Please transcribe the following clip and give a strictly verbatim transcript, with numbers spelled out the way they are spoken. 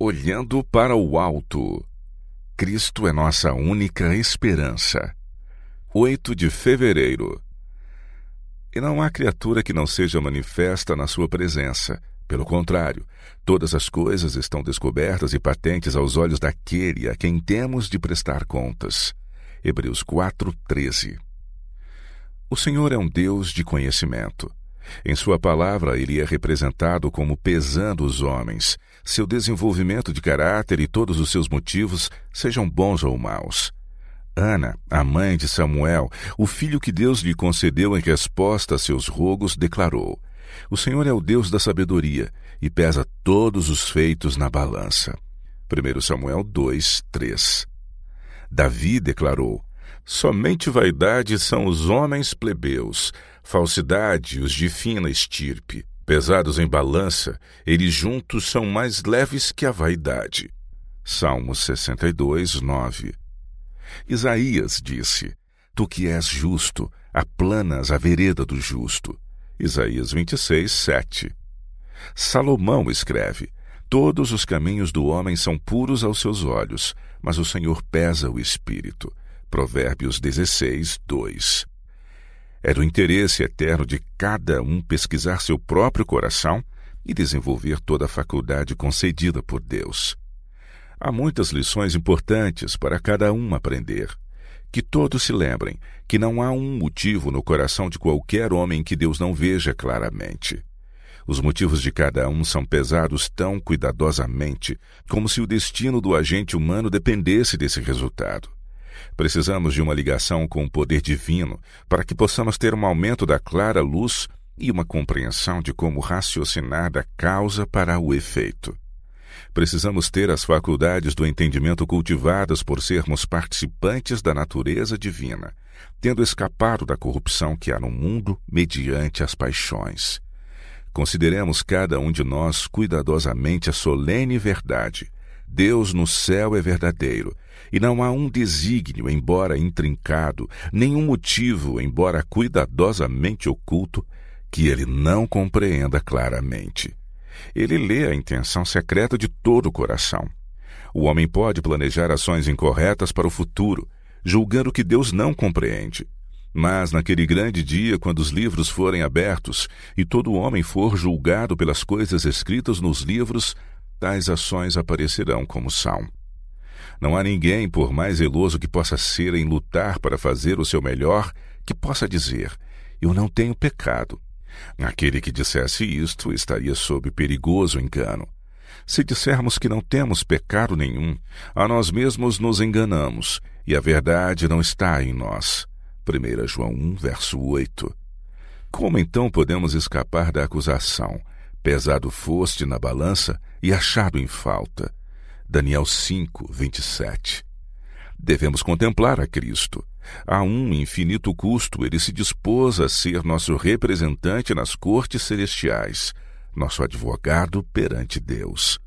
Olhando para o alto. Cristo é nossa única esperança. oito de fevereiro. E não há criatura que não seja manifesta na sua presença. Pelo contrário, todas as coisas estão descobertas e patentes aos olhos daquele a quem temos de prestar contas. Hebreus quatro, treze. O Senhor é um Deus de conhecimento. Em sua palavra, ele é representado como pesando os homens, seu desenvolvimento de caráter e todos os seus motivos, sejam bons ou maus. Ana, a mãe de Samuel, o filho que Deus lhe concedeu em resposta a seus rogos, declarou: O Senhor é o Deus da sabedoria e pesa todos os feitos na balança. primeiro Samuel dois, três. Davi declarou: Somente vaidade são os homens plebeus, falsidade os de fina estirpe. Pesados em balança, eles juntos são mais leves que a vaidade. Salmos sessenta e dois, nove. Isaías disse: Tu que és justo, aplanas a vereda do justo. Isaías vinte e seis, sete. Salomão escreve: Todos os caminhos do homem são puros aos seus olhos, mas o Senhor pesa o espírito. Provérbios dezesseis, dois. É do interesse eterno de cada um pesquisar seu próprio coração e desenvolver toda a faculdade concedida por Deus. Há muitas lições importantes para cada um aprender. Que todos se lembrem que não há um motivo no coração de qualquer homem que Deus não veja claramente. Os motivos de cada um são pesados tão cuidadosamente como se o destino do agente humano dependesse desse resultado. Precisamos de uma ligação com o poder divino para que possamos ter um aumento da clara luz e uma compreensão de como raciocinar da causa para o efeito. Precisamos ter as faculdades do entendimento cultivadas por sermos participantes da natureza divina, tendo escapado da corrupção que há no mundo mediante as paixões. Consideremos cada um de nós cuidadosamente a solene verdade. Deus no céu é verdadeiro, e não há um desígnio, embora intrincado, nenhum motivo, embora cuidadosamente oculto, que ele não compreenda claramente. Ele lê a intenção secreta de todo o coração. O homem pode planejar ações incorretas para o futuro, julgando que Deus não compreende. Mas naquele grande dia, quando os livros forem abertos e todo homem for julgado pelas coisas escritas nos livros, tais ações aparecerão como são. Não há ninguém, por mais zeloso que possa ser em lutar para fazer o seu melhor, que possa dizer: eu não tenho pecado. Aquele que dissesse isto estaria sob perigoso engano. Se dissermos que não temos pecado nenhum, a nós mesmos nos enganamos, e a verdade não está em nós. primeiro João um, verso oito. Como então podemos escapar da acusação? Pesado foste na balança e achado em falta. Daniel cinco, vinte e sete. Devemos contemplar a Cristo. A um infinito custo ele se dispôs a ser nosso representante nas cortes celestiais, nosso advogado perante Deus.